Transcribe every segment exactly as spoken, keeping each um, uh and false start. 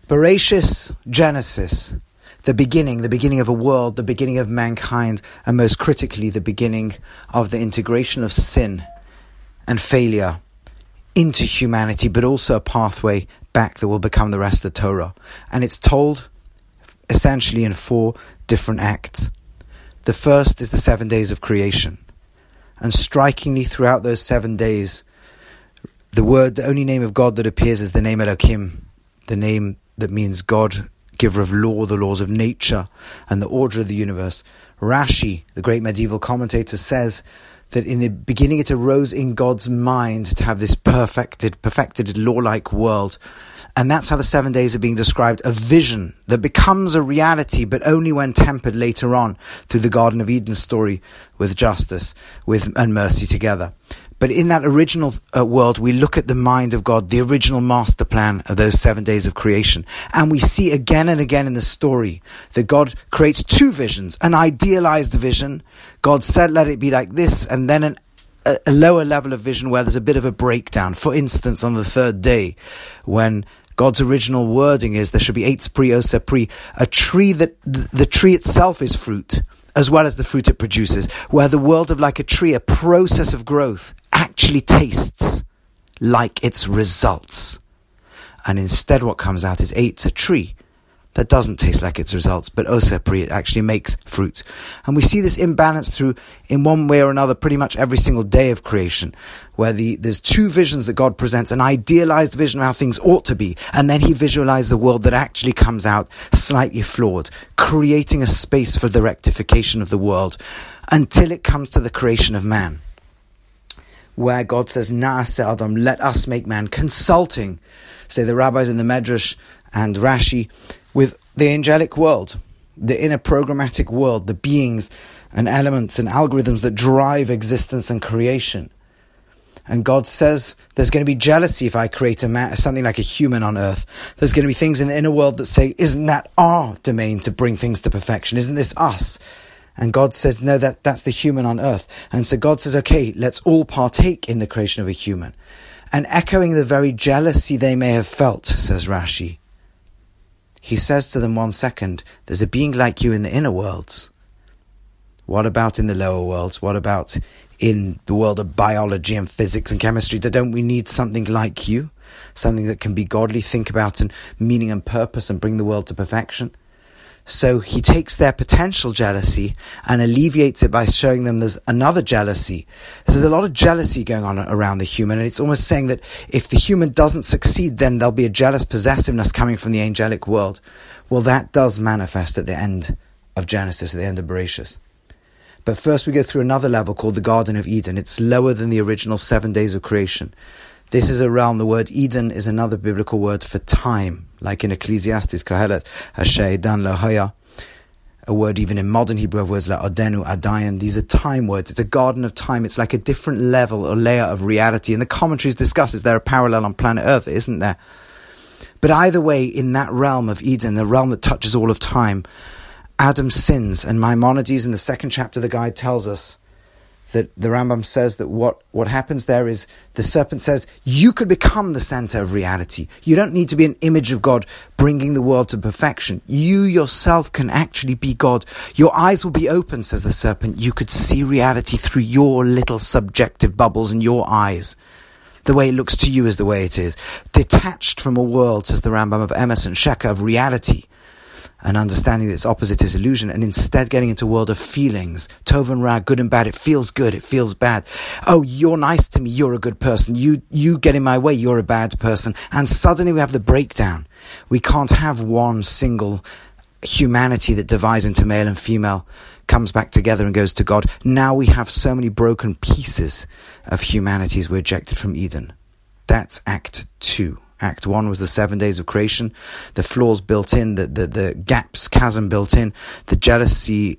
Bereshis, Genesis, the beginning, the beginning of a world, the beginning of mankind, and most critically, the beginning of the integration of sin and failure into humanity, but also a pathway back that will become the rest of Torah. And it's told essentially in four different acts. The first is the seven days of creation. And strikingly, throughout those seven days, the word, the only name of God that appears is the name Elohim, the name that means God, giver of law, the laws of nature, and the order of the universe. Rashi, the great medieval commentator, says that in the beginning it arose in God's mind to have this perfected, perfected law-like world. And that's how the seven days are being described, a vision that becomes a reality, but only when tempered later on through the Garden of Eden story with justice with and mercy together. But in that original uh, world, we look at the mind of God, the original master plan of those seven days of creation. And we see again and again in the story that God creates two visions, an idealized vision. God said, let it be like this, and then an, a, a lower level of vision where there's a bit of a breakdown. For instance, on the third day, when God's original wording is there should be eitz pri osa pri, a tree that the tree itself is fruit, as well as the fruit it produces, where the world of like a tree, a process of growth, actually tastes like its results. And instead what comes out is eitz, a tree that doesn't taste like its results, but osa pri, it actually makes fruit. And we see this imbalance through, in one way or another, pretty much every single day of creation, where the there's two visions that God presents, an idealized vision of how things ought to be, and then he visualizes a world that actually comes out slightly flawed, creating a space for the rectification of the world, until it comes to the creation of man, where God says, Na'aseh Adam, let us make man, consulting, say the rabbis in the Medrash and Rashi, with the angelic world, the inner programmatic world, the beings and elements and algorithms that drive existence and creation. And God says there's going to be jealousy if I create a man, something like a human on earth. There's going to be things in the inner world that say, isn't that our domain to bring things to perfection? Isn't this us? And God says, no, that, that's the human on earth. And so God says, okay, let's all partake in the creation of a human. And echoing the very jealousy they may have felt, says Rashi, he says to them, one second, there's a being like you in the inner worlds. What about in the lower worlds? What about in the world of biology and physics and chemistry? Don't we need something like you? Something that can be godly, think about and meaning and purpose and bring the world to perfection? So he takes their potential jealousy and alleviates it by showing them there's another jealousy. There's a lot of jealousy going on around the human, and it's almost saying that if the human doesn't succeed, then there'll be a jealous possessiveness coming from the angelic world. Well, that does manifest at the end of Genesis, at the end of Bereshis. But first we go through another level called the Garden of Eden. It's lower than the original seven days of creation. This is a realm. The word Eden is another biblical word for time, like in Ecclesiastes, Kohelet, Asher Dan Lohaya, a word even in modern Hebrew of words like Odenu, Adayan. These are time words. It's a garden of time. It's like a different level or layer of reality. And the commentaries discuss, is there a parallel on planet Earth? Isn't there? But either way, in that realm of Eden, the realm that touches all of time, Adam sins. And Maimonides in the second chapter of the guide tells us that the Rambam says that what, what happens there is the serpent says, you could become the center of reality. You don't need to be an image of God bringing the world to perfection. You yourself can actually be God. Your eyes will be open, says the serpent. You could see reality through your little subjective bubbles in your eyes. The way it looks to you is the way it is. Detached from a world, says the Rambam of Emerson, Sheka, of reality, and understanding that its opposite is illusion, and instead getting into a world of feelings, tov and ra, good and bad. It feels good, it feels bad. Oh, you're nice to me, you're a good person. You you get in my way, you're a bad person. And suddenly we have the breakdown. We can't have one single humanity that divides into male and female, comes back together and goes to God. Now we have so many broken pieces of humanity as we're ejected from Eden. That's Act Two. Act one was the seven days of creation, the flaws built in, the, the, the gaps, chasm built in, the jealousy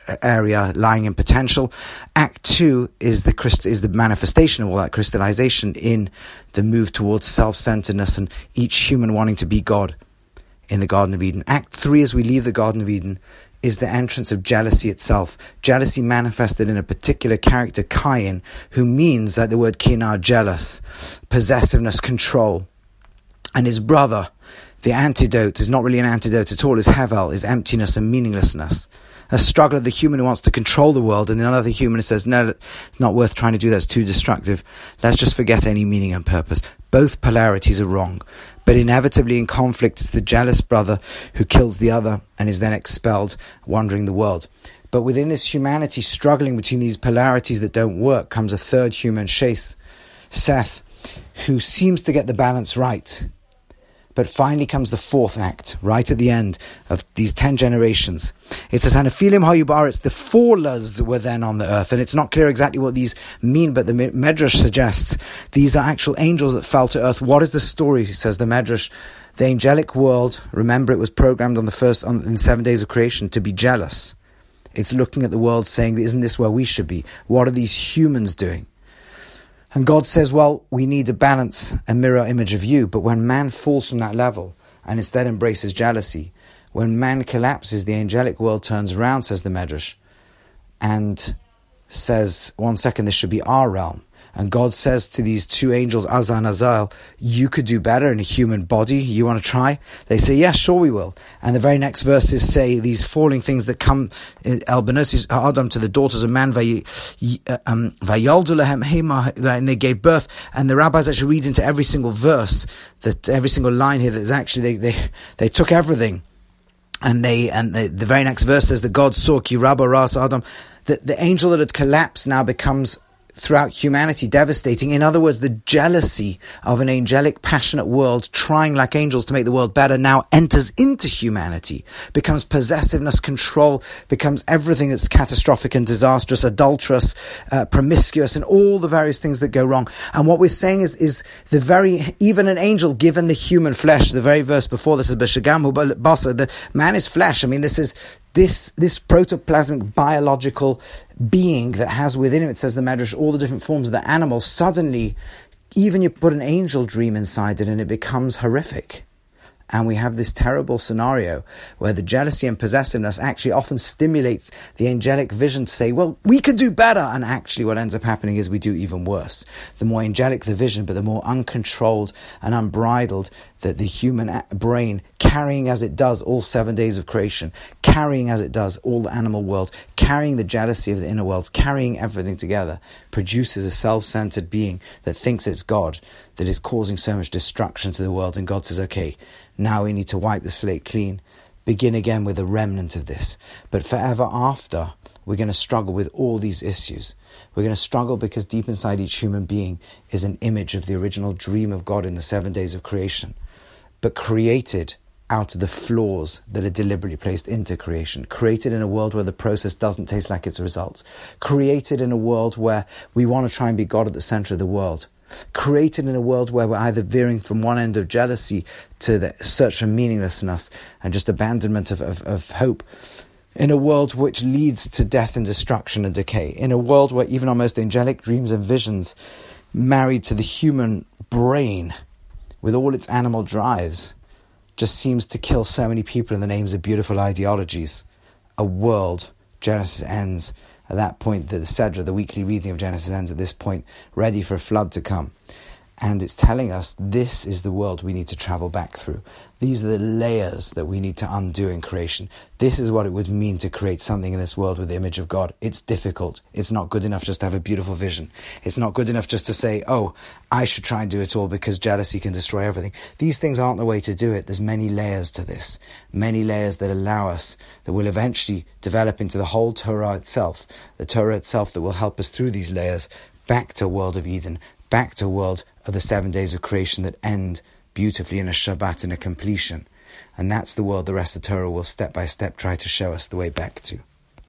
area lying in potential. Act two is the Christ, is the manifestation of all that crystallization in the move towards self-centeredness and each human wanting to be God in the Garden of Eden. Act three, as we leave the Garden of Eden, is the entrance of jealousy itself. Jealousy manifested in a particular character, Cain, who means, like the word kinah, jealous, possessiveness, control. And his brother The antidote is not really an antidote at all, is hevel, is emptiness and meaninglessness. A struggle of the human who wants to control the world, and another human who says, no, it's not worth trying to do that, it's too destructive. Let's just forget any meaning and purpose. Both polarities are wrong. But inevitably in conflict, it's the jealous brother who kills the other and is then expelled, wandering the world. But within this humanity struggling between these polarities that don't work comes a third human, Shais, Seth, who seems to get the balance right. But finally comes the fourth act, right at the end of these ten generations. It says, Hanephilim hayubar, it's the fallers were then on the earth. And it's not clear exactly what these mean, but the Medrash suggests these are actual angels that fell to earth. What is the story, says the Medrash? The angelic world, remember it was programmed on the first, on, in the seven days of creation, to be jealous. It's looking at the world saying, isn't this where we should be? What are these humans doing? And God says, well, we need a balance, a mirror image of you. But when man falls from that level and instead embraces jealousy, when man collapses, the angelic world turns around, says the Medrash, and says, one second, this should be our realm. And God says to these two angels, Azza and Azael, you could do better in a human body. You want to try? They say, yes, sure we will. And the very next verses say these falling things that come, El Benosis Adam, to the daughters of man, um, and they gave birth. And the rabbis actually read into every single verse, that every single line here, that is actually, they, they, they took everything. And they, and they, the very next verse says that God saw Ki Rabba Ras Adam, that the angel that had collapsed now becomes throughout humanity devastating. In other words, the jealousy of an angelic, passionate world trying like angels to make the world better now enters into humanity, becomes possessiveness, control, becomes everything that's catastrophic and disastrous, adulterous, uh, promiscuous, and all the various things that go wrong. And what we're saying is, is the very, even an angel given the human flesh, the very verse before this is B'Shagamu Basa, the man is flesh. I mean, this is This this protoplasmic biological being that has within him, it says the Medrash, all the different forms of the animals, suddenly, even you put an angel dream inside it and it becomes horrific. And we have this terrible scenario where the jealousy and possessiveness actually often stimulates the angelic vision to say, well, we could do better. And actually what ends up happening is we do even worse. The more angelic the vision, but the more uncontrolled and unbridled that the human brain, carrying as it does all seven days of creation, carrying as it does all the animal world, carrying the jealousy of the inner worlds, carrying everything together, produces a self-centered being that thinks it's God, that is causing so much destruction to the world. And God says, okay, now we need to wipe the slate clean, begin again with a remnant of this. But forever after, we're going to struggle with all these issues. We're going to struggle because deep inside each human being is an image of the original dream of God in the seven days of creation, but created out of the flaws that are deliberately placed into creation, created in a world where the process doesn't taste like its results, created in a world where we want to try and be God at the center of the world, created in a world where we're either veering from one end of jealousy to the search for meaninglessness and just abandonment of, of, of hope, in a world which leads to death and destruction and decay, in a world where even our most angelic dreams and visions, married to the human brain with all its animal drives, just seems to kill so many people in the names of beautiful ideologies. A world, Genesis ends at that point, the Sedra, the weekly reading of Genesis ends at this point, ready for a flood to come. And it's telling us this is the world we need to travel back through. These are the layers that we need to undo in creation. This is what it would mean to create something in this world with the image of God. It's difficult. It's not good enough just to have a beautiful vision. It's not good enough just to say, oh, I should try and do it all because jealousy can destroy everything. These things aren't the way to do it. There's many layers to this. Many layers that allow us, that will eventually develop into the whole Torah itself. The Torah itself that will help us through these layers back to a world of Eden, back to a world of the seven days of creation that end beautifully in a Shabbat and a completion. And that's the world the rest of Torah will step by step try to show us the way back to.